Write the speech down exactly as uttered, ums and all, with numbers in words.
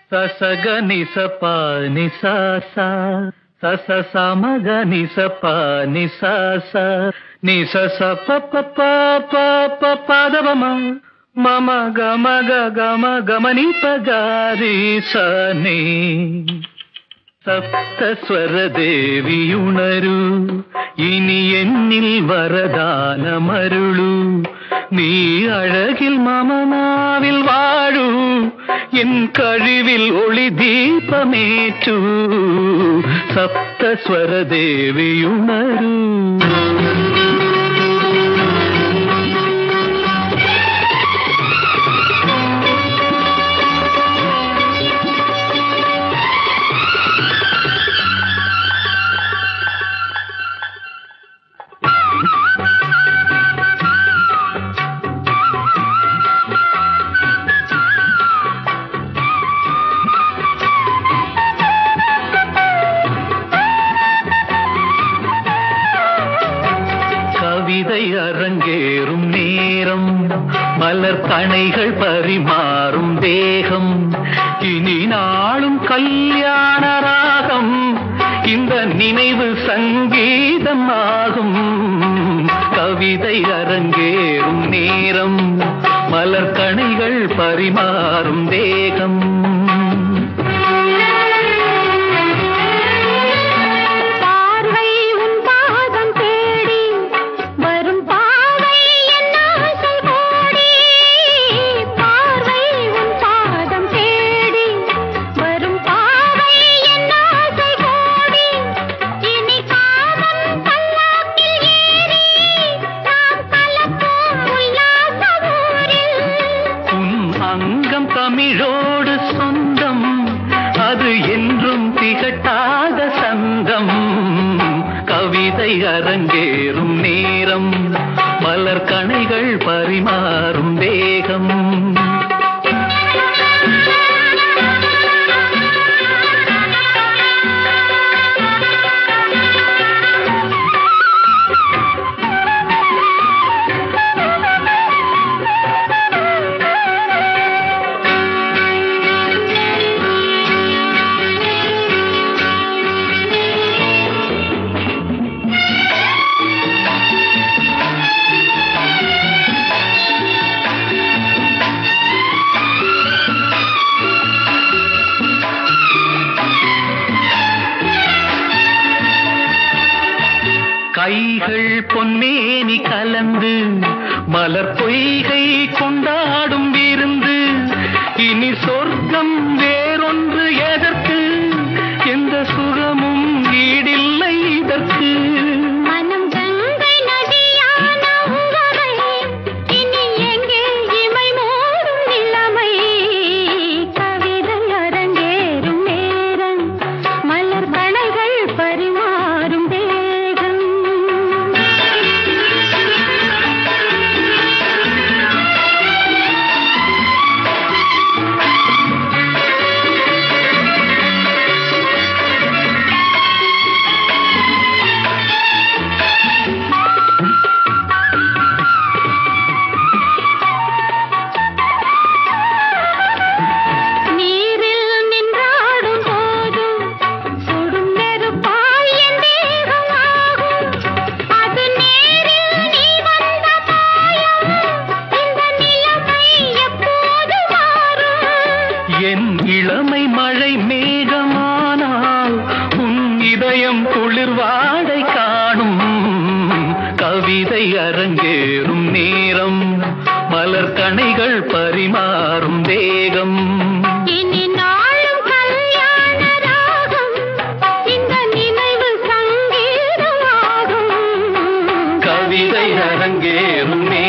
சசக நிசப நிசாசா சச சமக நிசப நிசாச நிசச பப்ப பதவம மம கம கம கமனி பகாரி சனி സപ്തസ്വര ദേവിയുണരൂ ഇനി എന്നിൽ വരദാനമരുളൂ നീ അഴകിൽ മമനാവിൽ വാഴൂ എൻ കഴിവിൽ ഒളി ദീപമേറ്റൂ സപ്തസ്വര ദേവിയുണരൂ கவிதை அரங்கேறும் நேரம் மலர் கணைகள் பரிமாறும் தேகம் இனி நாளும் கல்யாண ராகம் இந்த நினைவு சங்கீதம் ஆகும் கவிதை அரங்கேறும் நேரம் மலர் கணைகள் பரிமாறும் தேகம் அங்கம் தமிழோடு சொந்தம் அது என்றும் திகட்டாத சந்தம் கவிதை அரங்கேறும் நேரம் மலர் கணைகள் பரிமாறும் தேகம் கைகள் பொன்னேனி கலந்து மலர் பொய்கை கொண்டாடும் விருந்து இனி சொர்க்கம் வேறொன்று எதற்கு எந்த சுகமும் ஈடில்லை இதற்கு மனம் கங்கை நதியான உறவை இனி எங்கே இமை மூடும் நிலைமை கவிதை அரங்கேறும் நேரம் மலர் கணைகள் பரிமாறும் என் இளமை மழை மேகமானால் உன் இதயம் குளிர்வாடை காணும் கவிதை அரங்கேறும் நேரம் மலர் கணைகள் பரிமாறும் தேகம் இனி நாளும் கல்யாண ராகம் இந்த நினைவு சங்கீதமாகும் கவிதை அரங்கேறும்